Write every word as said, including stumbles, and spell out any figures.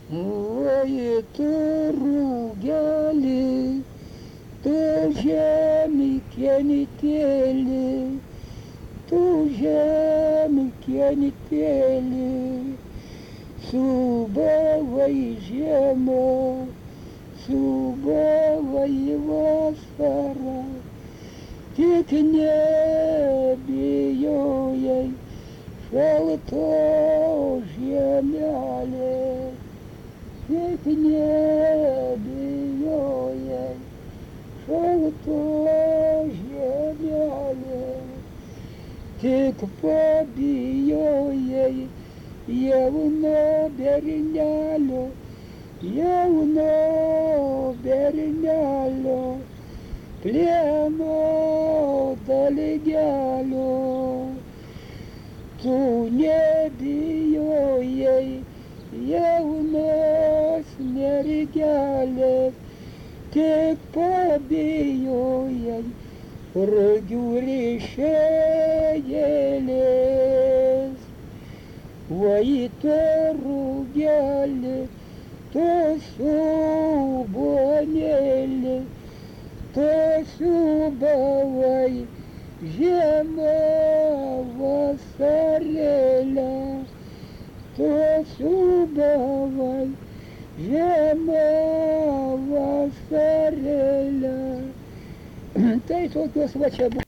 Oi, tu rugeli, tu žemė kenitėlį, tu žemė kenitėlį, subavai žiemą, subavai vasarą, tik nebijojai šaltos žemelės. Tik nebijojai šaltos žemelės, tik pabijojai jauno bernelio, jauno bernelio, plieno dalgelio. Tu nebijojai jaunos mergelės, tik pabijojai rugių ryšėjėlės. Oi, tu rugeli, tu subonėlė, tu subavai žiemą vasarėlę. Tu subavai žiemą vasarėlę. Tai tokios va čia buvo.